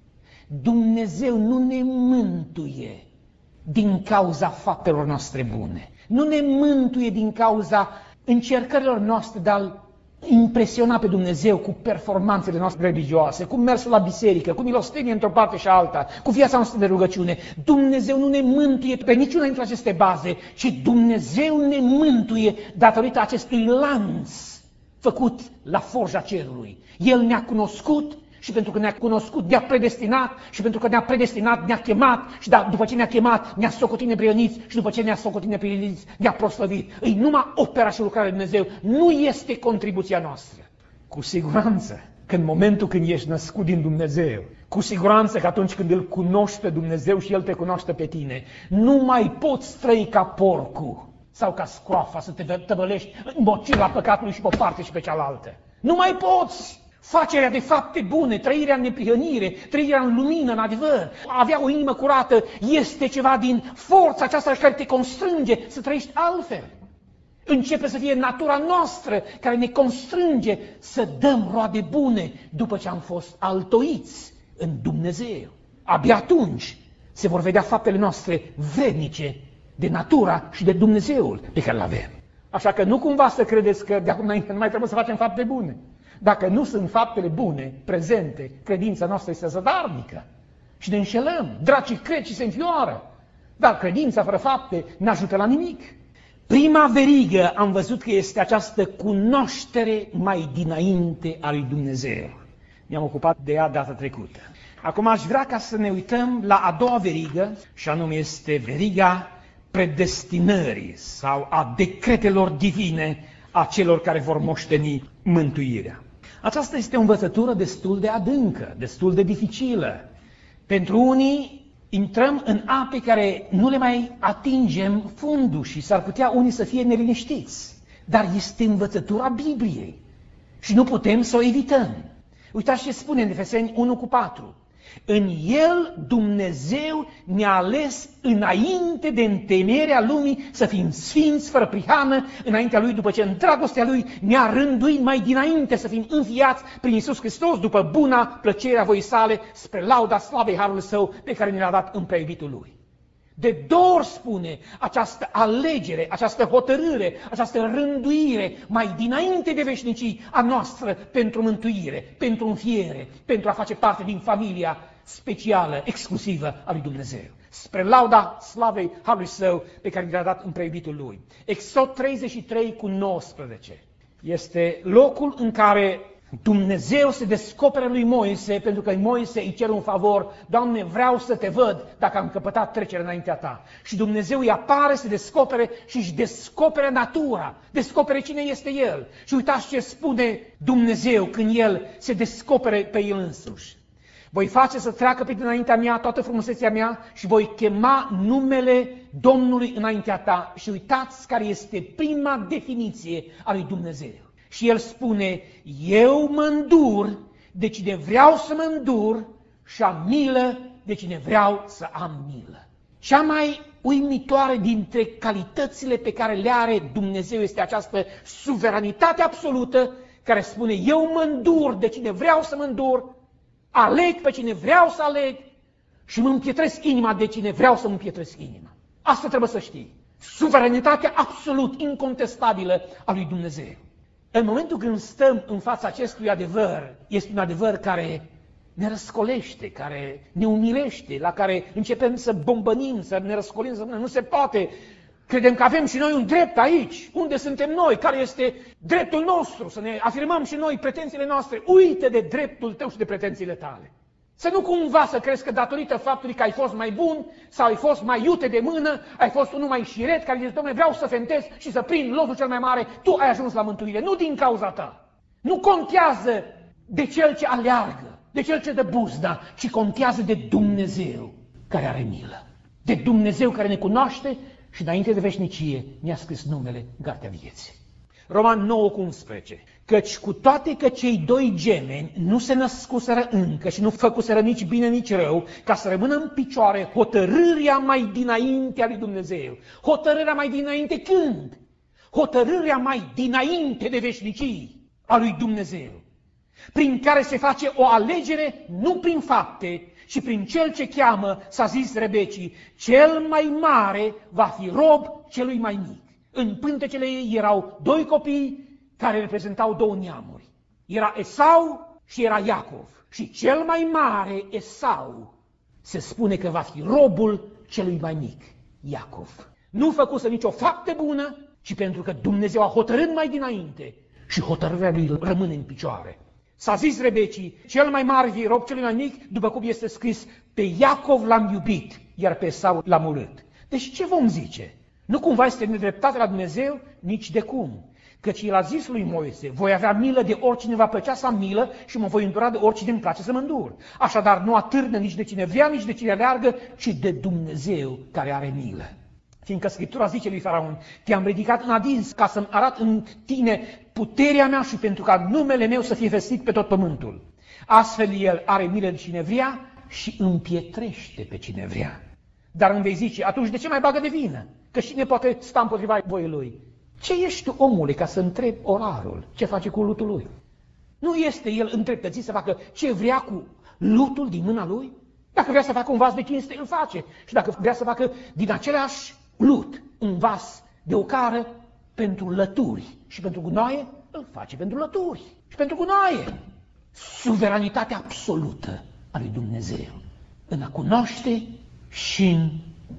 Dumnezeu nu ne mântuie din cauza faptelor noastre bune. Nu ne mântuie din cauza încercărilor noastre de a-L impresiona pe Dumnezeu cu performanțele noastre religioase, cu mersul la biserică, cu milostenie într-o parte și alta, cu viața noastră de rugăciune. Dumnezeu nu ne mântuie pe niciuna dintre aceste baze, ci Dumnezeu ne mântuie datorită acestui lanț făcut la forja cerului. El ne-a cunoscut și pentru că ne-a cunoscut, ne-a predestinat și pentru că ne-a predestinat, ne-a chemat și după ce ne-a chemat, ne-a socotit neprioniți și după ce ne-a socotit neprioniți, ne-a proslăvit. Îi numai opera și lucrarea lui Dumnezeu, nu este contribuția noastră. Cu siguranță că în momentul când ești născut din Dumnezeu, cu siguranță că atunci când îl cunoști pe Dumnezeu și El te cunoaște pe tine, nu mai poți trăi ca porcul sau ca scroafa, să te tăvălești în mocila păcatului și pe o parte și pe cealaltă. Nu mai poți! Facerea de fapte bune, trăirea în neprihănire, trăirea în lumină, în adevăr, a avea o inimă curată, este ceva din forța aceasta care te constrânge să trăiești altfel. Începe să fie natura noastră care ne constrânge să dăm roade bune după ce am fost altoiți în Dumnezeu. Abia atunci se vor vedea faptele noastre vrednice de natura și de Dumnezeul pe care îl avem. Așa că nu cumva să credeți că de acum înainte nu mai trebuie să facem fapte bune. Dacă nu sunt faptele bune, prezente, credința noastră este zădarnică și ne înșelăm. Dracii cred și se înfioară. Dar credința fără fapte ne ajută la nimic. Prima verigă am văzut că este această cunoaștere mai dinainte a lui Dumnezeu. Ne-am ocupat de ea data trecută. Acum aș vrea ca să ne uităm la a doua verigă, și anume este veriga predestinării sau a decretelor divine a celor care vor moșteni mântuirea. Aceasta este o învățătură destul de adâncă, destul de dificilă. Pentru unii intrăm în ape care nu le mai atingem fundul și s-ar putea unii să fie neliniștiți. Dar este învățătura Bibliei și nu putem să o evităm. Uitați ce spune în Efeseni 1:4. În El Dumnezeu ne-a ales înainte de întemeierea lumii să fim sfinți, fără prihană, înaintea Lui, după ce în dragostea Lui ne-a rânduit mai dinainte să fim înviați prin Iisus Hristos, după buna plăcerea voii sale, spre lauda slavei harului Său pe care ne l-a dat în prea iubitul Lui. De două ori spune această alegere, această hotărâre, această rânduire mai dinainte de veșnicii a noastră pentru mântuire, pentru înfiere, pentru a face parte din familia specială, exclusivă a lui Dumnezeu. Spre lauda slavei harului Său pe care ne l-a dat în prea iubitul Lui. Exod 33:19 este locul în care Dumnezeu se descoperă lui Moise, pentru că Moise îi cere un favor: Doamne, vreau să te văd dacă am căpătat trecerea înaintea ta. Și Dumnezeu îi apare, se descopere și își descopere natura, descopere cine este El. Și uitați ce spune Dumnezeu când El se descopere pe El însuși. Voi face să treacă pe dinaintea mea toată frumusețea mea și voi chema numele Domnului înaintea ta. Și uitați care este prima definiție a lui Dumnezeu. Și el spune, eu mă îndur de cine vreau să mă îndur și am milă de cine vreau să am milă. Cea mai uimitoare dintre calitățile pe care le are Dumnezeu este această suveranitate absolută care spune, eu mă îndur de cine vreau să mă îndur, aleg pe cine vreau să aleg și mă împietresc inima de cine vreau să mă împietresc inima. Asta trebuie să știi. Suveranitatea absolut incontestabilă a lui Dumnezeu. În momentul când stăm în fața acestui adevăr, este un adevăr care ne răscolește, care ne umilește, la care începem să bombănim, să ne răscolim, să nu se poate. Credem că avem și noi un drept aici. Unde suntem noi? Care este dreptul nostru? Să ne afirmăm și noi pretențiile noastre. Uite de dreptul tău și de pretențiile tale. Să nu cumva să crezi că datorită faptului că ai fost mai bun sau ai fost mai iute de mână, ai fost unul mai șiret care zice, Dom'le, vreau să fentez și să prind lotul cel mai mare, tu ai ajuns la mântuire. Nu din cauza ta. Nu contează de cel ce aleargă, de cel ce dă buzda, ci contează de Dumnezeu care are milă. De Dumnezeu care ne cunoaște și înainte de veșnicie ne-a scris numele în cartea vieții. Roman 9:11. Căci cu toate că cei doi gemeni nu se născuseră încă și nu făcuseră nici bine, nici rău, ca să rămână în picioare hotărârea mai dinainte a lui Dumnezeu. Hotărârea mai dinainte când? Hotărârea mai dinainte de veșnicii a lui Dumnezeu. Prin care se face o alegere nu prin fapte, ci prin cel ce cheamă, s-a zis Rebecii, cel mai mare va fi rob celui mai mic. În pântecele ei erau doi copii care reprezentau două neamuri. Era Esau și era Iacov. Și cel mai mare, Esau, se spune că va fi robul celui mai mic, Iacov. Nu făcuse nicio faptă bună, ci pentru că Dumnezeu a hotărât mai dinainte și hotărârea lui rămâne în picioare. S-a zis Rebecii, cel mai mare fi rob celui mai mic, după cum este scris, pe Iacov l-am iubit, iar pe Esau l-am urât. Deci ce vom zice? Nu cumva este nedreptate la Dumnezeu? Nici de cum. Căci el a zis lui Moise, voi avea milă de oricine va plăcea să am milă și mă voi îndura de oricine îmi place să mă îndur. Așadar nu atârnă nici de cine vrea, nici de cine aleargă, ci de Dumnezeu care are milă. Fiindcă Scriptura zice lui Faraon, te-am ridicat în adins ca să-mi arăt în tine puterea mea și pentru ca numele meu să fie vestit pe tot pământul. Astfel el are milă de cine vrea și împietrește pe cine vrea. Dar îmi vei zice, atunci de ce mai bagă de vină? Că cine poate sta împotriva voii lui? Ce ești tu, omule, ca să întrebi orarul ce face cu lutul lui? Nu este el îndreptățit să facă ce vrea cu lutul din mâna lui? Dacă vrea să facă un vas de cinste, îl face. Și dacă vrea să facă din același lut un vas de ocară pentru lături și pentru gunoaie, îl face pentru lături și pentru gunoaie. Suveranitatea absolută a lui Dumnezeu în a cunoaște și în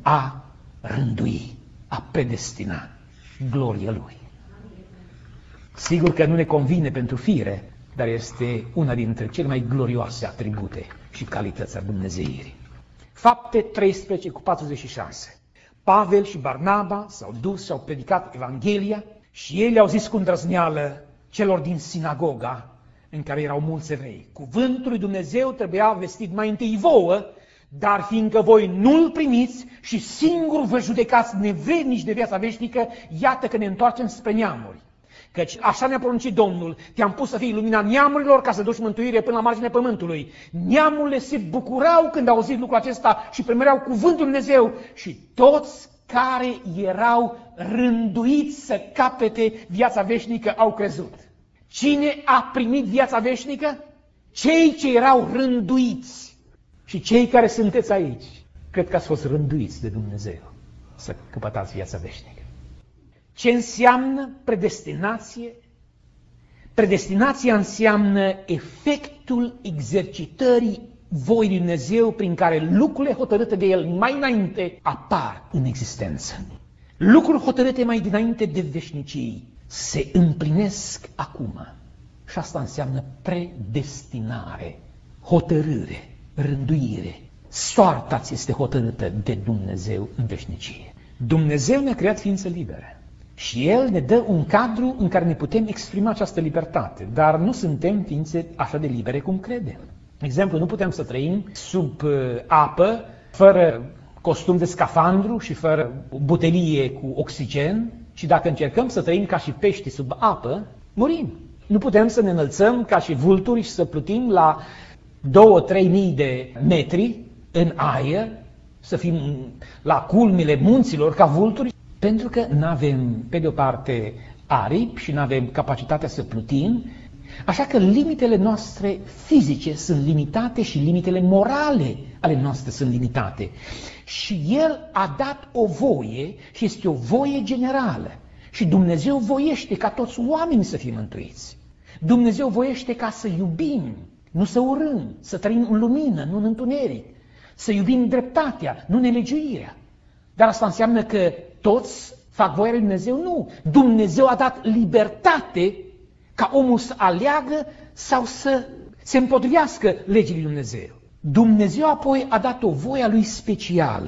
a rândui, a predestina gloria Lui. Sigur că nu ne convine pentru fire, dar este una dintre cele mai glorioase atribute și calități a Dumnezeirii. Fapte 13:46. Pavel și Barnaba s-au dus și au predicat Evanghelia și ei le-au zis cu îndrăzneală celor din sinagoga în care erau mulți evrei. Cuvântul lui Dumnezeu trebuia vestit mai întâi vouă, dar fiindcă voi nu-l primiți și singur vă judecați nevrednici de viața veșnică, iată că ne întoarcem spre neamuri. Căci așa ne-a poruncit Domnul, te-am pus să fii lumina neamurilor ca să duci mântuire până la marginea pământului. Neamurile se bucurau când au auzit lucrul acesta și primeau cuvântul Dumnezeu și toți care erau rânduiți să capete viața veșnică au crezut. Cine a primit viața veșnică? Cei ce erau rânduiți. Și cei care sunteți aici, cred că ați fost rânduiți de Dumnezeu să căpătați viața veșnică. Ce înseamnă predestinație? Predestinația înseamnă efectul exercitării voii lui Dumnezeu prin care lucrurile hotărâte de El mai înainte apar în existență. Lucruri hotărâte mai dinainte de veșnicii se împlinesc acum. Și asta înseamnă predestinare, hotărâre, rânduire. Soarta ți este hotărâtă de Dumnezeu în veșnicie. Dumnezeu ne-a creat ființe libere și El ne dă un cadru în care ne putem exprima această libertate, dar nu suntem ființe așa de libere cum credem. De exemplu, nu putem să trăim sub apă, fără costum de scafandru și fără butelie cu oxigen, și dacă încercăm să trăim ca și pești sub apă, murim. Nu putem să ne înălțăm ca și vulturi și să plutim la 2-3 mii de metri în aer, să fim la culmile munților ca vulturi, pentru că nu avem, pe de o parte, aripi și nu avem capacitatea să plutim. Așa că limitele noastre fizice sunt limitate și limitele morale ale noastre sunt limitate. Și El a dat o voie și este o voie generală. Și Dumnezeu voiește ca toți oamenii să fie mântuiți. Dumnezeu voiește ca să iubim, nu să urâm, să trăim în lumină, nu în întuneric. Să iubim dreptatea, nu nelegiuirea. Dar asta înseamnă că toți fac voia lui Dumnezeu? Nu. Dumnezeu a dat libertate ca omul să aleagă sau să se împotrivească legii lui Dumnezeu. Dumnezeu apoi a dat o voie a lui specială.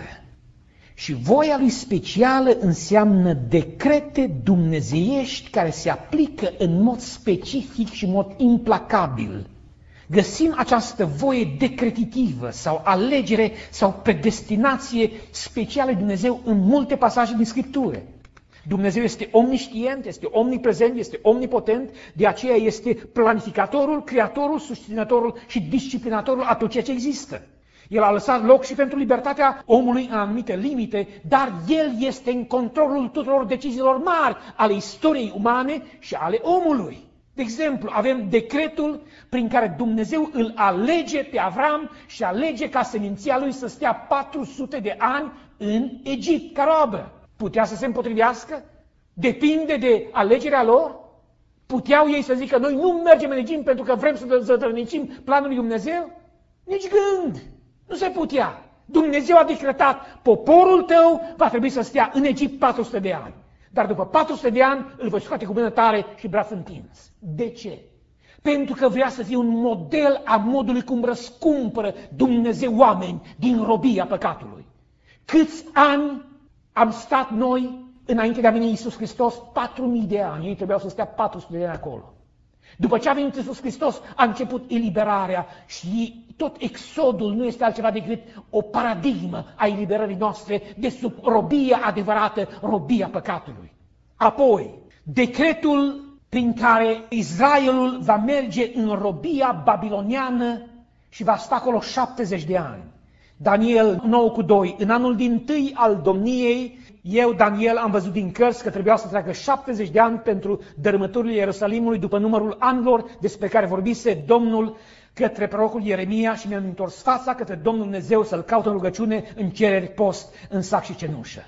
Și voia lui specială înseamnă decrete dumnezeiești care se aplică în mod specific și în mod implacabil. Găsim această voie decretitivă sau alegere sau predestinație specială lui Dumnezeu în multe pasaje din Scriptură. Dumnezeu este omniștient, este omniprezent, este omnipotent, de aceea este planificatorul, creatorul, susținătorul și disciplinatorul a tot ceea ce există. El a lăsat loc și pentru libertatea omului în anumite limite, dar El este în controlul tuturor deciziilor mari ale istoriei umane și ale omului. De exemplu, avem decretul prin care Dumnezeu îl alege pe Avram și alege ca seminția lui să stea 400 de ani în Egipt ca roabă. Putea să se împotrivească? Depinde de alegerea lor? Puteau ei să zică, noi nu mergem în Egipt pentru că vrem să zădărnicim planul lui Dumnezeu? Nici gând! Nu se putea. Dumnezeu a decretat, poporul tău va trebui să stea în Egipt 400 de ani. Dar după 400 de ani îl voi scoate cu mână tare și braț întins. De ce? Pentru că vrea să fie un model a modului cum răscumpără Dumnezeu oameni din robia păcatului. Câți ani am stat noi înainte de a veni Iisus Hristos? 4.000 de ani. Ei trebuiau să stea 400 de ani acolo. După ce a venit Iisus Hristos, a început eliberarea și tot exodul nu este altceva decât o paradigmă a eliberării noastre de sub robia adevărată, robia păcatului. Apoi, decretul prin care Israelul va merge în robia babiloniană și va sta acolo 70 de ani. Daniel 9:2, în anul dintâi al domniei, eu, Daniel, am văzut din cărți că trebuia să treacă 70 de ani pentru dărâmăturile Ierusalimului după numărul anilor despre care vorbise Domnul către prorocul Ieremia și mi-am întors fața către Domnul Dumnezeu să-L caut în rugăciune, în cereri, post, în sac și cenușă.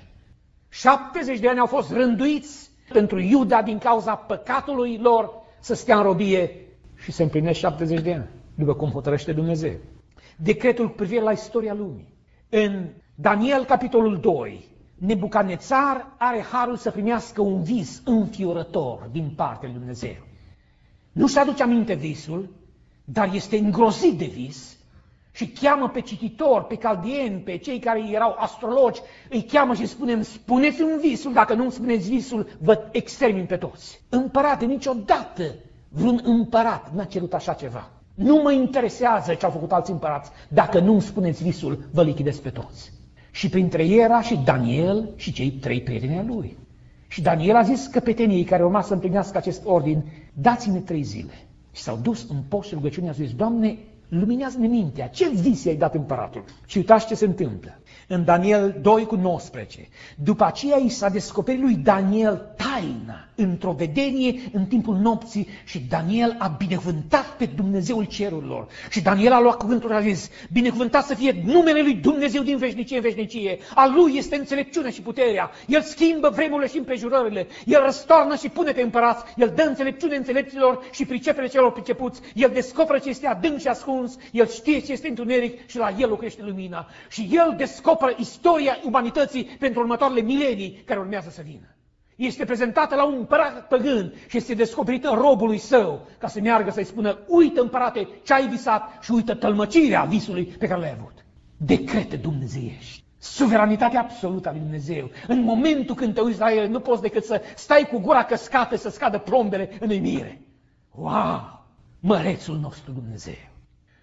70 de ani au fost rânduiți pentru Iuda din cauza păcatului lor să stea în robie și se împlinesc 70 de ani, după cum hotărăște Dumnezeu. Decretul cu privire la istoria lumii. În Daniel, capitolul 2, Nebucadnețar are harul să primească un vis înfiorător din partea lui Dumnezeu. Nu-și aduce aminte visul, dar este îngrozit de vis și cheamă pe cititor, pe caldieni, pe cei care erau astrologi, îi cheamă și spune, spuneți-mi visul, dacă nu-mi spuneți visul, vă extermin pe toți. Împărate, niciodată vreun împărat n-a cerut așa ceva. Nu mă interesează ce au făcut alți împărați, dacă nu-mi spuneți visul, vă lichidez pe toți. Și printre ei era și Daniel și cei 3 prieteni ai lui. Și Daniel a zis căpeteniei care urma să împlinească acest ordin, dați-ne 3 zile. Și s-au dus în post și rugăciune, a zis, Doamne, luminează-ne mintea, ce vis ai dat împăratul? Și uitați ce se întâmplă. În Daniel 2:19, după aceea i s-a descoperit lui Daniel taina într-o vedenie în timpul nopții și Daniel a binecuvântat pe Dumnezeul cerurilor. Și Daniel a luat cuvântul și a zis, binecuvântat să fie numele lui Dumnezeu din veșnicie în veșnicie. A lui este înțelepciunea și puterea. El schimbă vremurile și împrejurările. El răstoarnă și pune pe împărați. El dă înțelepciune înțelepților și pricepere celor pricepuți. El descoperă ce este adânc și ascuns. El știe ce este întuneric și la el lucrește lumina. Și el descoperă istoria umanității pentru următoarele milenii care urmează să vină. Este prezentată la un împărat păgân și este descoperită robului său ca să meargă să-i spună, uită împărate ce ai visat și uită tălmăcirea visului pe care l-ai avut. Decrete dumnezeiești. Suveranitatea absolută a lui Dumnezeu. În momentul când te uiți la el, nu poți decât să stai cu gura căscată să scadă plombele în uimire. Wow! Mărețul nostru Dumnezeu!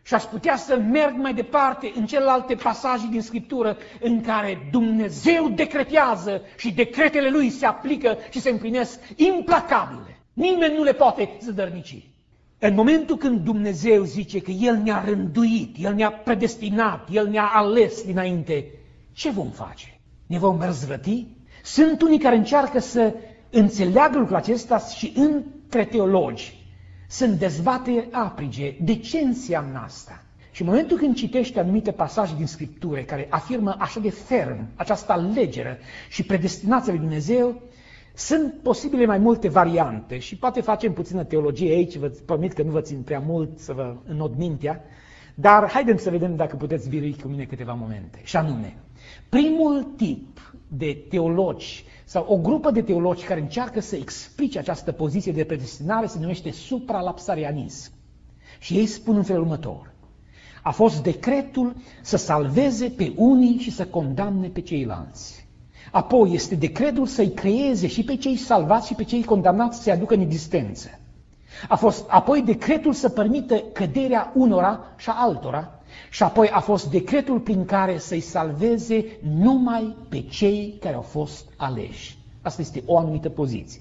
Și aș putea să merg mai departe în celelalte pasaje din Scriptură în care Dumnezeu decretează și decretele Lui se aplică și se împlinesc implacabile. Nimeni nu le poate zădărnici. În momentul când Dumnezeu zice că El ne-a rânduit, El ne-a predestinat, El ne-a ales dinainte, ce vom face? Ne vom răzvrăti? Sunt unii care încearcă să înțeleagă lucrul acesta și între teologi sunt dezbateri aprige. De ce înseamnă asta? Și în momentul când citești anumite pasaje din Scriptură care afirmă așa de ferm această alegere și predestinația lui Dumnezeu, sunt posibile mai multe variante și poate facem puțină teologie aici, vă promit că nu vă țin prea mult să vă înod mintea, dar haideți să vedem dacă puteți birui cu mine câteva momente. Și anume, primul tip de teologi sau o grupă de teologi care încearcă să explice această poziție de predestinare se numește supralapsarianism. Și ei spun în felul următor: a fost decretul să salveze pe unii și să condamne pe ceilalți. Apoi este decretul să-i creeze și pe cei salvați și pe cei condamnați să se aducă în existență. A fost apoi decretul să permită căderea unora și a altora. Și apoi a fost decretul prin care să-i salveze numai pe cei care au fost aleși. Asta este o anumită poziție.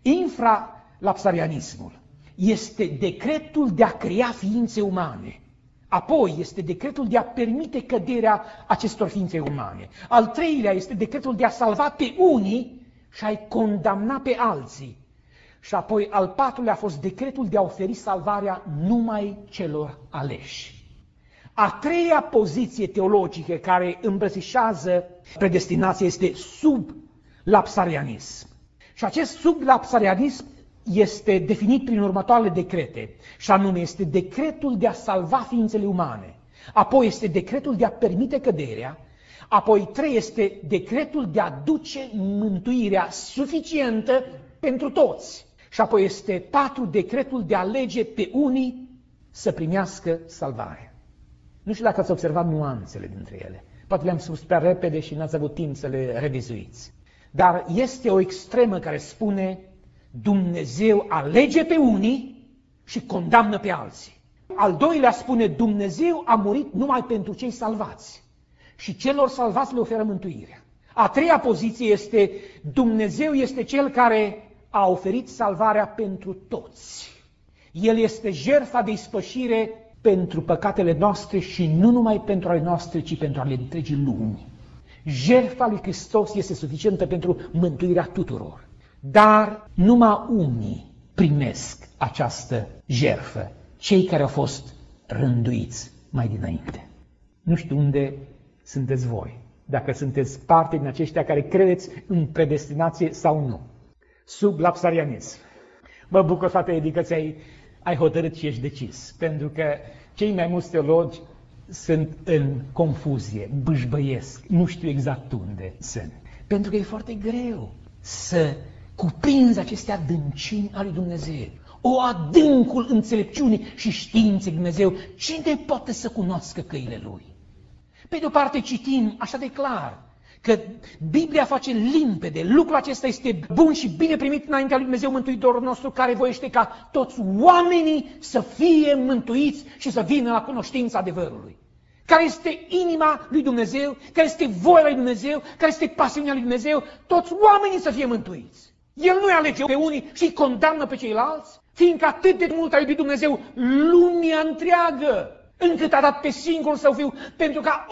Infralapsarianismul este decretul de a crea ființe umane. Apoi este decretul de a permite căderea acestor ființe umane. Al treilea este decretul de a salva pe unii și a-i condamna pe alții. Și apoi al patrulea a fost decretul de a oferi salvarea numai celor aleși. A treia poziție teologică care îmbrățișează predestinația este sublapsarianism. Și acest sublapsarianism este definit prin următoarele decrete, și anume este decretul de a salva ființele umane, apoi este decretul de a permite căderea, apoi 3 este decretul de a duce mântuirea suficientă pentru toți, și apoi este 4 decretul de a alege pe unii să primească salvarea. Nu știu dacă ați observat nuanțele dintre ele. Poate le-am spus prea repede și n-ați avut timp să le revizuiți. Dar este o extremă care spune: Dumnezeu alege pe unii și condamnă pe alții. Al doilea spune: Dumnezeu a murit numai pentru cei salvați și celor salvați le oferă mântuirea. A treia poziție este: Dumnezeu este Cel care a oferit salvarea pentru toți. El este jertfa de ispășire pentru păcatele noastre și nu numai pentru ale noastre, ci pentru ale întregii lumi. Jertfa lui Hristos este suficientă pentru mântuirea tuturor. Dar numai unii primesc această jertfă, cei care au fost rânduiți mai dinainte. Nu știu unde sunteți voi, dacă sunteți parte din aceștia care credeți în predestinație sau nu. Sublapsarianism. Mă bucur, frate Edi, că ai hotărât și ești decis, pentru că cei mai mulți teologi sunt în confuzie, bâșbăiesc, nu știu exact unde sunt. Pentru că e foarte greu să cuprinzi aceste adâncimi ale lui Dumnezeu. O adâncul înțelepciunii și științei Dumnezeu. Cine poate să cunoască căile Lui? Pe de o parte citim așa de clar că Biblia face limpede, lucrul acesta este bun și bine primit înaintea lui Dumnezeu Mântuitorul nostru, care voiește ca toți oamenii să fie mântuiți și să vină la cunoștința adevărului. Care este inima lui Dumnezeu, care este voia lui Dumnezeu, care este pasiunea lui Dumnezeu, toți oamenii să fie mântuiți. El nu-i alege pe unii și îi condamnă pe ceilalți, fiindcă atât de mult a iubit Dumnezeu lumea întreagă, încât a dat pe singurul Său Fiu, pentru ca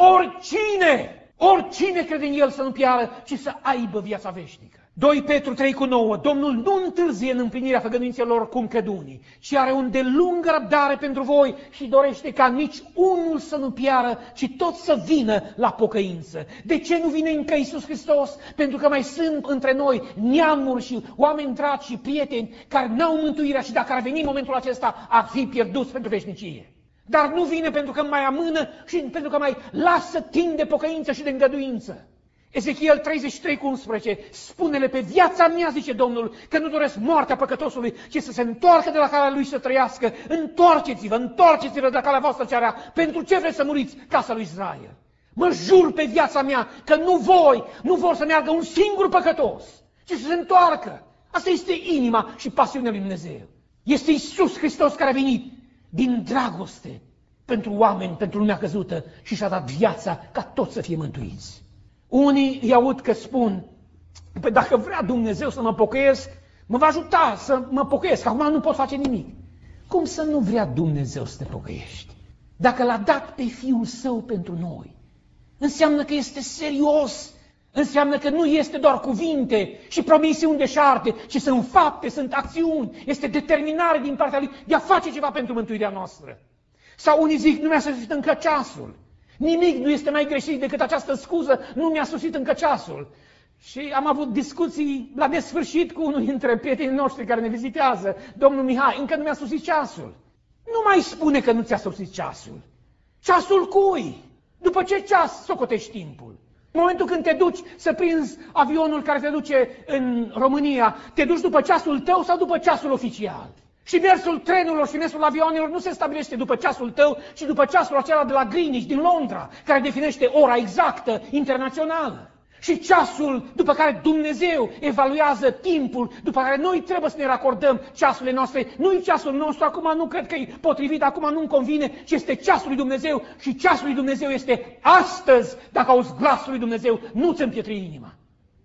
oricine crede în El să nu piară, ci să aibă viața veșnică. 2 Petru 3:9, Domnul nu întârzie în împlinirea făgăduințelor cum cred unii, ci are o îndelungă răbdare pentru voi și dorește ca nici unul să nu piară, ci toți să vină la pocăință. De ce nu vine încă Iisus Hristos? Pentru că mai sunt între noi neamuri și oameni dragi și prieteni care n-au mântuirea și dacă ar veni în momentul acesta ar fi pierduți pentru veșnicie. Dar nu vine pentru că mai amână și pentru că mai lasă timp de pocăință și de îngăduință. Ezechiel 33:11, spune-le pe viața mea, zice Domnul, că nu doresc moartea păcătosului, ci să se întoarcă de la calea lui să trăiască. Întoarceți-vă de la calea voastră cea rea. Pentru ce vreți să muriți, casa lui Israel? Mă jur pe viața mea că nu vor să meargă un singur păcătos, ci să se întoarcă. Asta este inima și pasiunea lui Dumnezeu. Este Iisus Hristos care a venit din dragoste pentru oameni, pentru lumea căzută și și-a dat viața ca toți să fie mântuiți. Unii îi aud că spun, păi dacă vrea Dumnezeu să mă pocăiesc, mă va ajuta să mă pocăiesc, acum nu pot face nimic. Cum să nu vrea Dumnezeu să te pocăiești? Dacă l-a dat pe Fiul Său pentru noi, înseamnă că este serios, înseamnă că nu este doar cuvinte și promisiuni deșarte, ci sunt fapte, sunt acțiuni, este determinare din partea Lui de a face ceva pentru mântuirea noastră. Sau unii zic, nu mi-a sosit încă ceasul. Nimic nu este mai greșit decât această scuză, nu mi-a sosit încă ceasul. Și am avut discuții la nesfârșit cu unul dintre prietenii noștri care ne vizitează, domnul Mihai, încă nu mi-a sosit ceasul. Nu mai spune că nu ți-a sosit ceasul. Ceasul cui? După ce ceas socotești timpul? În momentul când te duci să prinzi avionul care te duce în România, te duci după ceasul tău sau după ceasul oficial? Și mersul trenurilor și mersul avionelor nu se stabilește după ceasul tău, ci după ceasul acela de la Greenwich, din Londra, care definește ora exactă internațională. Și ceasul după care Dumnezeu evaluează timpul, după care noi trebuie să ne racordăm ceasurile noastre. Nu-i ceasul nostru, acum nu cred că e potrivit, acum nu-mi convine, ci este ceasul lui Dumnezeu. Și ceasul lui Dumnezeu este astăzi, dacă auzi glasul lui Dumnezeu, nu ți împietri inima.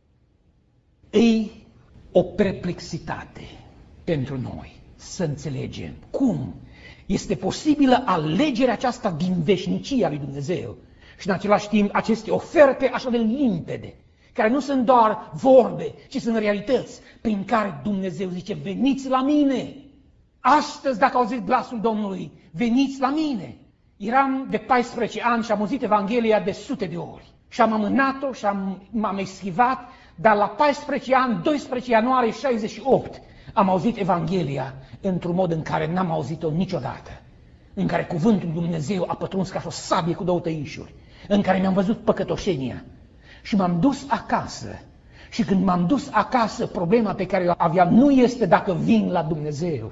E o perplexitate pentru noi să înțelegem cum este posibilă alegerea aceasta din veșnicia lui Dumnezeu. Și în același timp aceste oferte așa de limpede, care nu sunt doar vorbe, ci sunt realități, prin care Dumnezeu zice, veniți la mine. Astăzi, dacă auziți glasul Domnului, veniți la mine. Eram de 14 ani și am auzit Evanghelia de sute de ori. Și am amânat-o și m-am eschivat, dar la 14 ani, 12 ianuarie 68, am auzit Evanghelia într-un mod în care n-am auzit-o niciodată. În care cuvântul lui Dumnezeu a pătruns ca o sabie cu două tăișuri, în care mi-am văzut păcătoșenia și m-am dus acasă. Și când m-am dus acasă, problema pe care o aveam nu este dacă vin la Dumnezeu.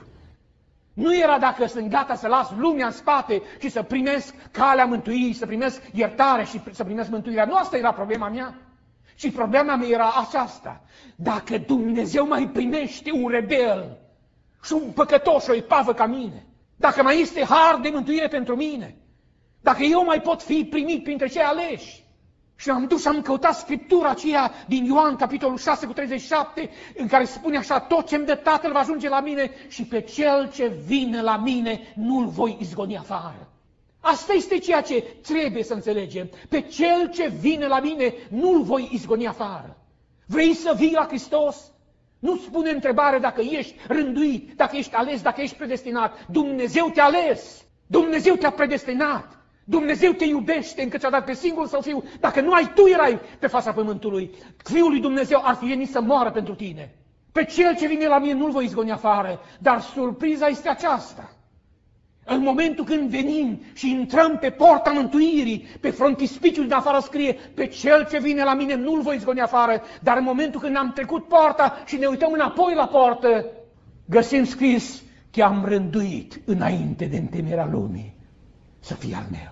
Nu era dacă sunt gata să las lumea în spate și să primesc calea mântuirii, să primesc iertare și să primesc mântuirea. Nu asta era problema mea. Și problema mea era aceasta. Dacă Dumnezeu mai primește un rebel și un păcătoș, o epavă ca mine, dacă mai este har de mântuire pentru mine, dacă eu mai pot fi primit printre cei aleși. Și am dus și am căutat Scriptura aceea din Ioan, capitolul 6 cu 37, în care spune așa, tot ce-mi dă Tatăl va ajunge la mine și pe cel ce vine la mine nu-l voi izgoni afară. Asta este ceea ce trebuie să înțelegem. Pe cel ce vine la mine nu-l voi izgoni afară. Vrei să vii la Hristos? Nu spune întrebare dacă ești rânduit, dacă ești ales, dacă ești predestinat. Dumnezeu te-a ales, Dumnezeu te-a predestinat, Dumnezeu te iubește încă ți-a dat pe singurul Său Fiu. Dacă nu ai, tu erai pe fața pământului. Fiul lui Dumnezeu ar fi venit să moară pentru tine. Pe cel ce vine la mine nu-l voi izgoni afară, dar surpriza este aceasta. În momentul când venim și intrăm pe porta mântuirii, pe frontispiciul din afară scrie, pe cel ce vine la mine nu-l voi izgoni afară, dar în momentul când am trecut porta și ne uităm înapoi la portă, găsim scris, te-am rânduit înainte de întemeierea lumii să fie al meu.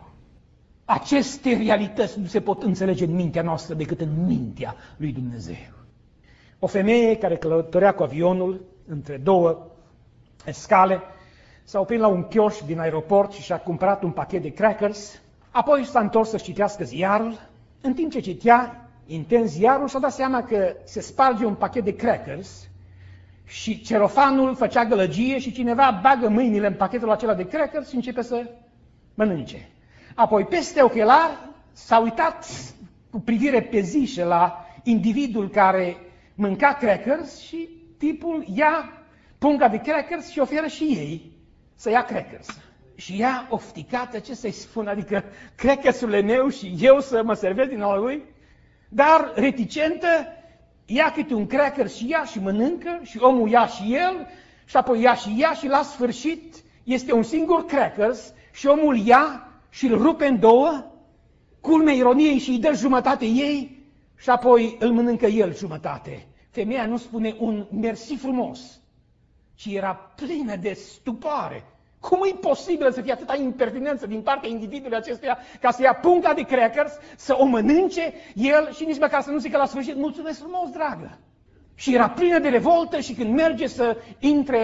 Aceste realități nu se pot înțelege în mintea noastră decât în mintea lui Dumnezeu. O femeie care călătorea cu avionul între două scale s-a oprit la un chioșc din aeroport și și-a cumpărat un pachet de crackers, apoi s-a întors să citească ziarul. În timp ce citea intens ziarul, și-a dat seama că se sparge un pachet de crackers și cerofanul făcea gălăgie și cineva bagă mâinile în pachetul acela de crackers și începe să mănânce. Apoi, peste ochelari, s-a uitat cu privire pe zișă la individul care mânca crackers și tipul ia punga de crackers și oferă și ei să ia crackers. Și ea, ofticată, ce să-i spun, adică crackersurile meu și eu să mă servesc din ala lui, dar reticentă, ia câte un cracker și ia și mănâncă și omul ia și el și apoi ia și ea și la sfârșit este un singur crackers și omul ia și îl rupe în două, culmea ironiei și îi dă jumătate ei și apoi îl mănâncă el jumătate. Femeia nu spune un mersi frumos, ci era plină de stupoare. Cum e posibil să fie atâta impertinență din partea individului acestuia ca să ia punga de crackers, să o mănânce el și nici măcar să nu zică la sfârșit, mulțumesc frumos, dragă. Și era plină de revoltă și când merge să intre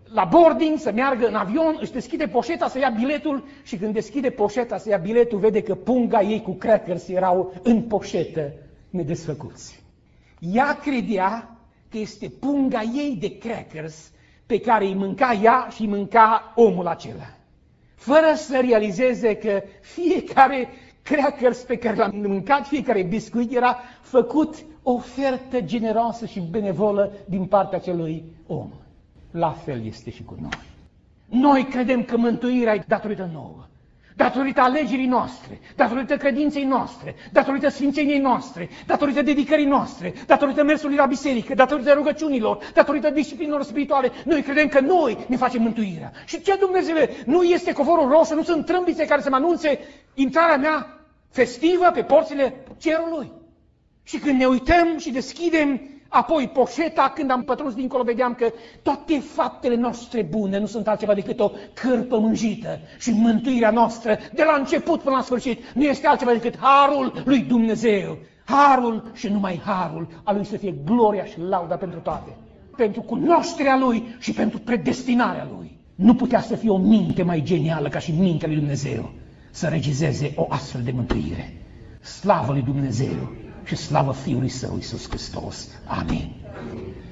la boarding, să meargă în avion, își deschide poșeta să ia biletul și când deschide poșeta să ia biletul, vede că punga ei cu crackers erau în poșetă nedesfăcuți. Ea credea că este punga ei de crackers pe care îi mânca ea și îi mânca omul acela, fără să realizeze că fiecare crackers pe care l-a mâncat, fiecare biscuit era făcut o ofertă generoasă și benevolă din partea acelui om. La fel este și cu noi. Noi credem că mântuirea e datorită nouă, datorită alegerii noastre, datorită credinței noastre, datorită sfințeniei noastre, datorită dedicării noastre, datorită mersului la biserică, datorită rugăciunilor, datorită disciplinelor spirituale. Noi credem că noi ne facem mântuirea. Și ce, Dumnezeule, nu este covorul roșu, nu sunt trâmbițe care să mă anunțe intrarea mea festivă pe porțile cerului. Și când ne uităm și deschidem apoi poșeta, când am pătruns dincolo, vedeam că toate faptele noastre bune nu sunt altceva decât o cârpă mânjită și mântuirea noastră, de la început până la sfârșit, nu este altceva decât harul lui Dumnezeu. Harul și numai harul, a lui să fie gloria și lauda pentru toate. Pentru cunoașterea lui și pentru predestinarea lui. Nu putea să fie o minte mai genială ca și mintea lui Dumnezeu să regizeze o astfel de mântuire. Slavă lui Dumnezeu și slavă Fiului Său, Iisus Hristos. Amin.